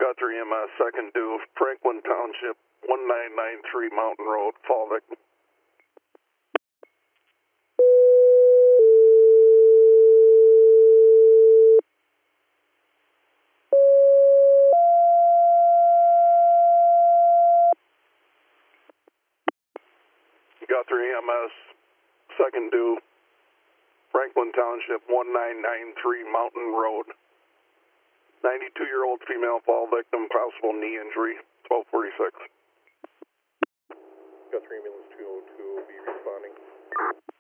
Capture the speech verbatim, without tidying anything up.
Guthrie E M S, second due, Franklin Township, one nine nine three Mountain Road, fall victim. Guthrie E M S, second due, Franklin Township, one nine nine three Mountain Road. ninety-two-year-old female fall victim, possible knee injury, twelve forty-six. Guthrie Ambulance two oh two will be responding.